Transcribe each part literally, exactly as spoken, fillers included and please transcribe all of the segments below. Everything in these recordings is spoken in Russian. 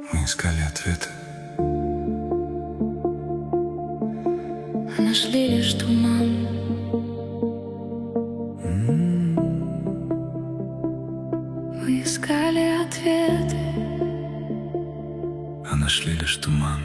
Мы искали ответы, а нашли лишь туман. Мы искали ответы, а нашли лишь туман.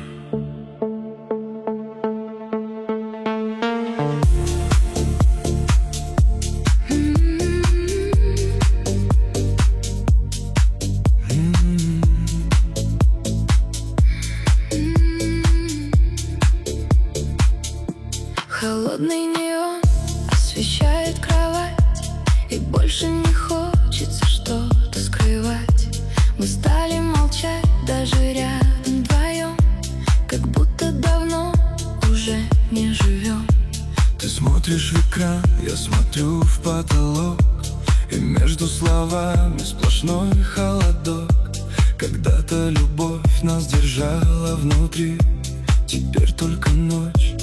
Холодный неон освещает кровать, и больше не хочется что-то скрывать. Мы стали молчать даже рядом вдвоем, как будто давно уже не живем. Ты смотришь в экран, я смотрю в потолок, и между словами сплошной холодок. Когда-то любовь нас держала внутри, теперь только ночь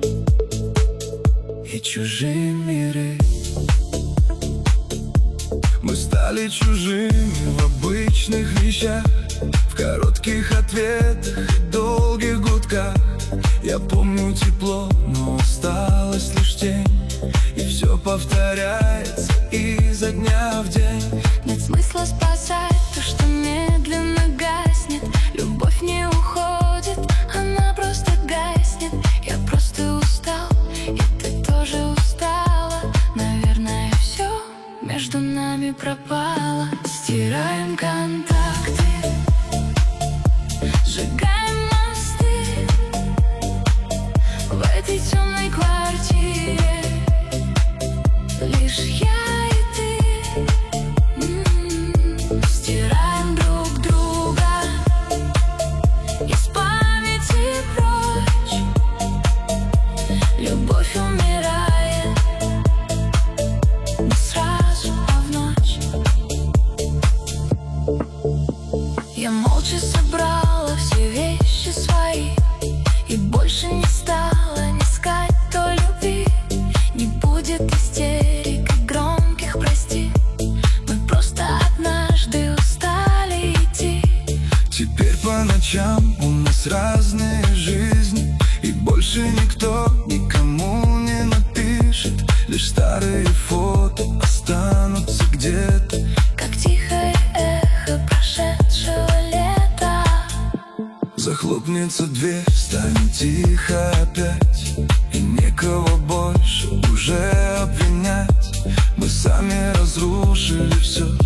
и чужие миры. Мы стали чужими в обычных вещах, в коротких ответах и долгих гудках. Я помню тепло, но осталась лишь тень, и все повторяется изо дня в день. Нет смысла спасать то, что медленно гаснет. Любовь не уходит, она просто гаснет. Я просто устал, и ты тоже устала. Наверное, все между нами пропало. Стираем контакты, сжигаем мосты в этой темной квартире. Лишь я и ты. М-м-м. Стираем друг друга из памяти прочь. Любовь умирает не сразу, а в ночь. Я молча собрала все вещи свои и больше не стала не искать той любви. Не будет истерик и громких прости. Мы просто однажды устали идти. Теперь по ночам у нас разные жизни, и больше никто никому не напишет. Лишь старые фото останутся где-то, как тихое эхо прошедшего лета. Захлопнется дверь, станет тихо опять, и некого больше уже обвинять. Мы сами разрушили все,